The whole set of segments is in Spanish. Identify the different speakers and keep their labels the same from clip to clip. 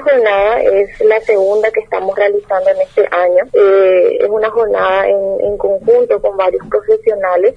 Speaker 1: jornada es la segunda que estamos realizando en este año. Es una jornada en conjunto con varios profesionales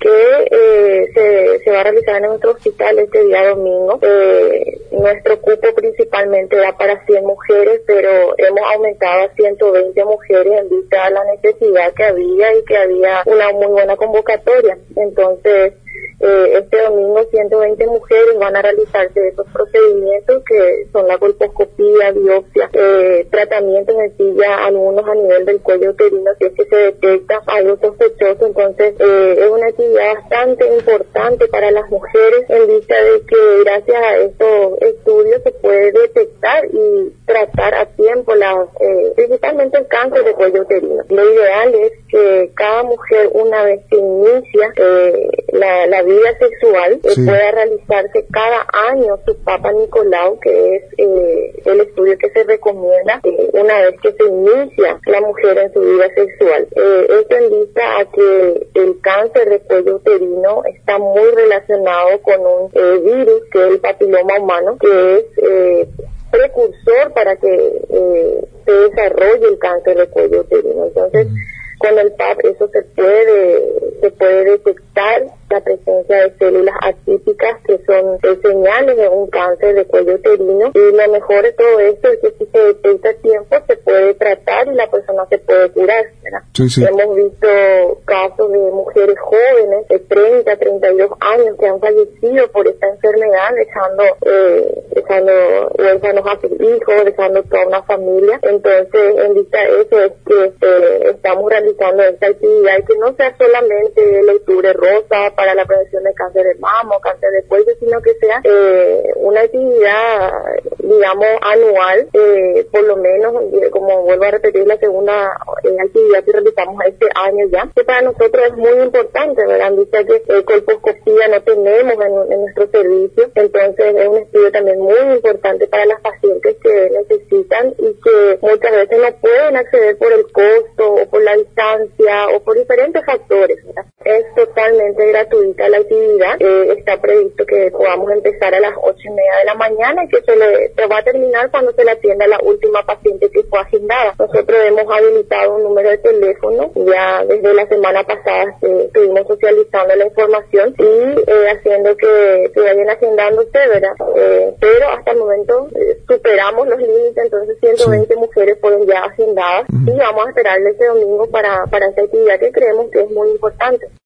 Speaker 1: que se va a realizar en nuestro hospital este día domingo. Nuestro cupo principalmente era para 100 mujeres, pero hemos aumentado a 120 mujeres en vista a la necesidad que había y que había una muy buena convocatoria. Entonces, este domingo 120 mujeres van a realizarse esos procedimientos que son la colposcopía, biopsia, tratamientos en silla, algunos a nivel del cuello uterino si es que se detecta algo sospechoso. Entonces es una actividad bastante importante para las mujeres en vista de que gracias a estos estudios se puede detectar y tratar a tiempo principalmente el cáncer de cuello uterino. Lo ideal es que cada mujer, una vez que inicia la vida sexual, pueda realizarse cada año su Papa Nicolau, que es el estudio que se recomienda una vez que se inicia la mujer en su vida sexual. Esto en vista a que el cáncer de cuello uterino está muy relacionado con un virus que es el papiloma humano, que es precursor para que se desarrolle el cáncer de cuello uterino. Entonces, con el PAP eso se puede detectar la presencia de células atípicas que son señales de un cáncer de cuello uterino, y lo mejor de todo esto es que si se detecta a tiempo se puede tratar y la persona se puede curar, ¿verdad? Sí. Hemos visto casos de mujeres jóvenes de 30, 32 años que han fallecido por esta enfermedad, dejando huérfanos a sus hijos, dejando toda una familia. Entonces, en vista de eso es que estamos realizando esta actividad, y que no sea solamente el octubre rosa para la prevención de cáncer de mama o cáncer de cuello, sino que sea una actividad, digamos, anual, por lo menos, como vuelvo a repetir, la segunda actividad que realizamos este año ya, que para nosotros es muy importante, ¿verdad? Vista que colposcopía no tenemos en nuestro servicio, entonces es un estudio también muy importante para las pacientes que necesitan y que muchas veces no pueden acceder por el costo o por la distancia o por diferentes factores, ¿verdad? Es totalmente gratuita la actividad. Está previsto que podamos empezar a las 8:30 de la mañana y que se va a terminar cuando se le atienda a la última paciente que fue agendada. Nosotros hemos habilitado un número de teléfono, ya desde la semana pasada estuvimos socializando la información y haciendo que vayan agendándose, ¿verdad? Pero hasta el momento superamos los límites, entonces 120 mujeres fueron ya agendadas y vamos a esperarle este domingo para esta actividad que creemos que es muy importante.